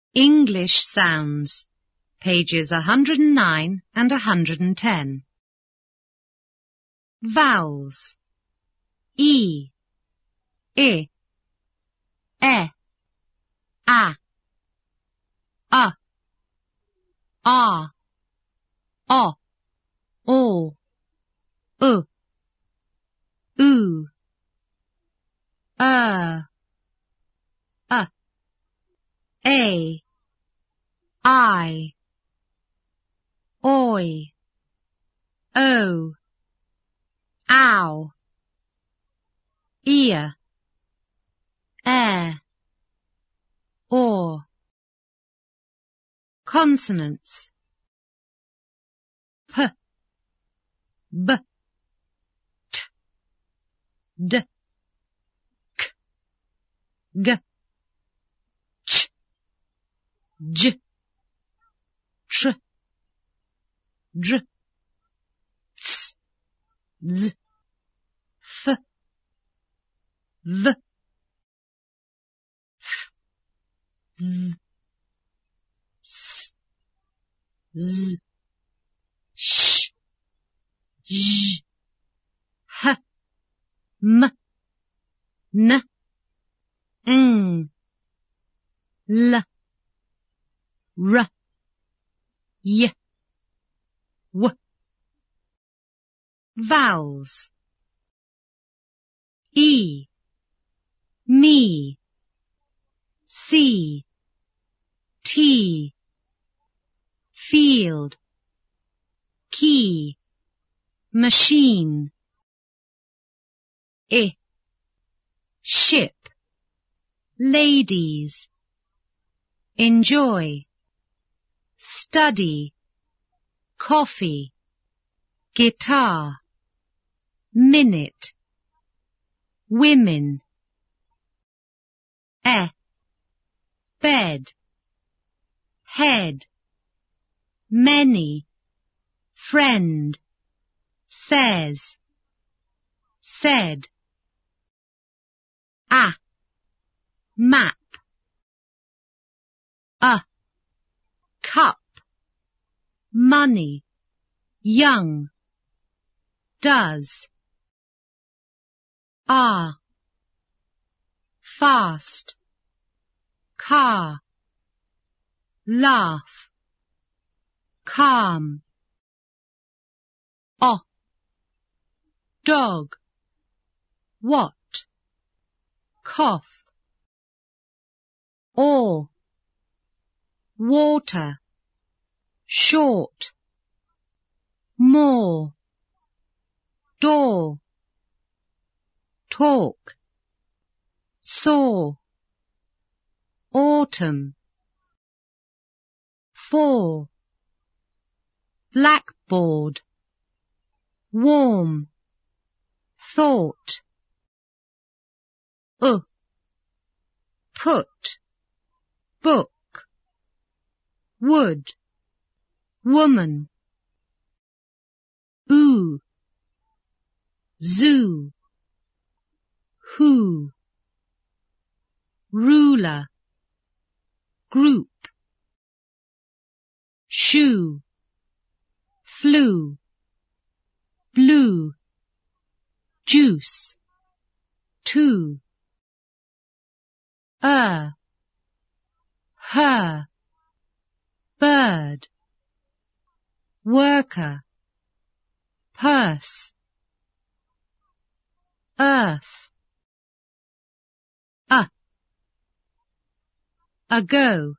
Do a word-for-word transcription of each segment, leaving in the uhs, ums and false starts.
English sounds, pages one hundred nine and one hundred ten. Vowels. E, I, E, A, A, A, O, O, U, U, Er, Uh, A, I, Oi, O, Ow, Ear, Air, Or. Consonants. P, B, T, D, K, G, Ch, J, Tr, Dr, Ts, Z, F, V, F, V, S, Z, Sh, J, H, M, N, Ng, L, R, Y, W. Vowels. E, Me, C, T, Field, Key, Machine. I, Ship, Ladies, Enjoy, Study, Coffee, Guitar, Minute, Women. E, Bed, Head, Many, Friend, Says, Said. A, Map. A, Cup, Money, Young, Does. R, Fast, Car, Laugh, Calm. O, Dog, What, Cough. Or, Water, Short, More, Door, Talk, Saw, Autumn. For, Blackboard, Warm, Thought. U, Put, Book, Wood, Woman. Oo, Zoo, Who, Ruler, Group. Shoe, Flew, Blue, Juice, Two. Er, Her, Bird, Worker, Purse. Earth. A, Ago,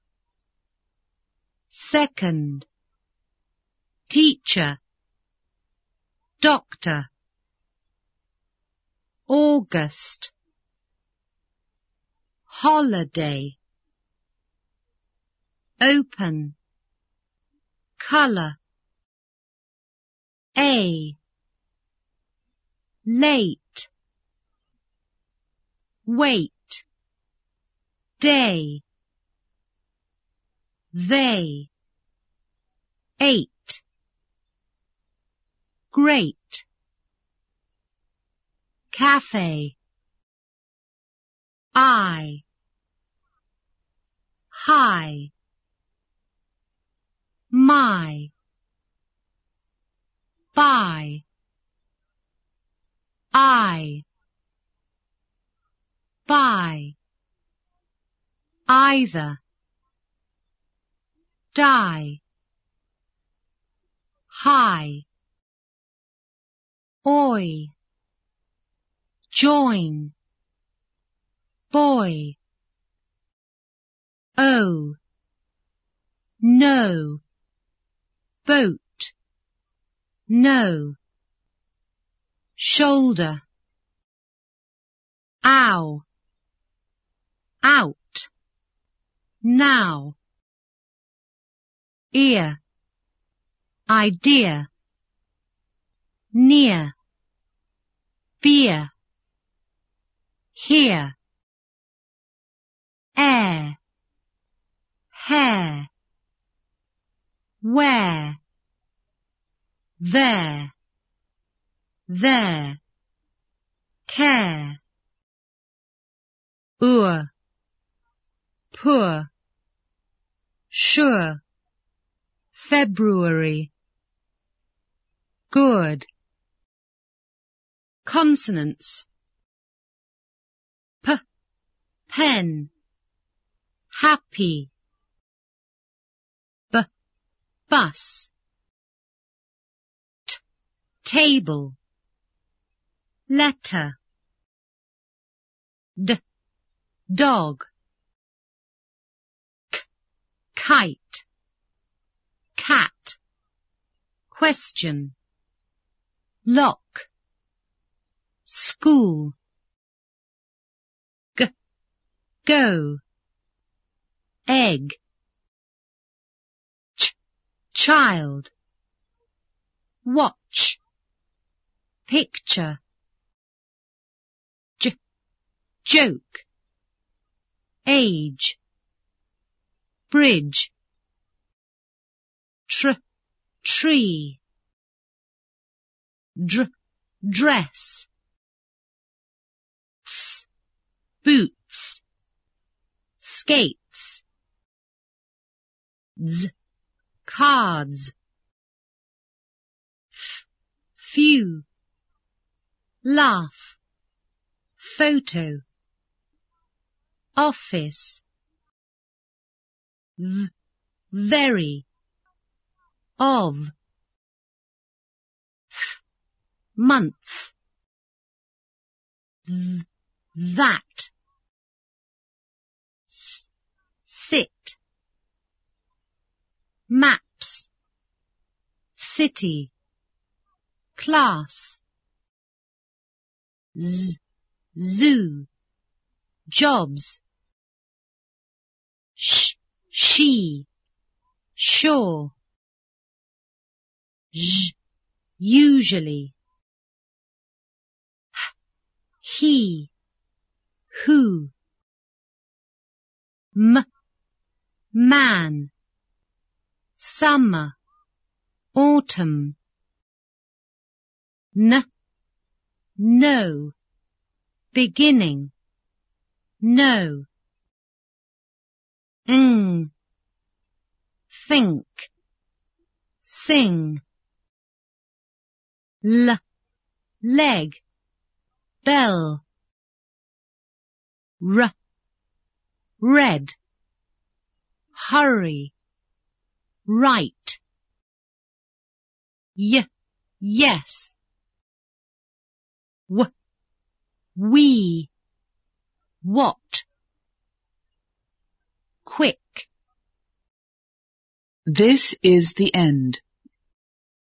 Second, Teacher, Doctor. August, Holiday. Open, Colour. A, Late, Wait, Day. They, Eight, Great. Cafe. I, High. my, by, I, by, either, die, high, oi, join, boy, oh, no, boat, no, shoulder, ow, out, now, ear, idea, near, beer, here, air, hair, where, there, there, care, ur, poor, sure, February, good. Consonants: p, pen, happy, b, bus, t, table, letter, d, dog, k, kite, cat, question, lock, school, g, go, egg, ch, child, watch, picture, j, joke, age, bridge, tr, tree, dr, dress, s, boots, skates, z, cards, f, few, laugh, photo, office, v, very, of, f, month, th, that, s, sit, maps, city, class, z, zoo, jobs, sh, she, sure, j, usually, h, he, who, m, man, summer, autumn, n, no, beginning, no, ng, think, sing, l, leg, bell, r, red, hurry, right, y, yes, w, we, what, quick. This is the end.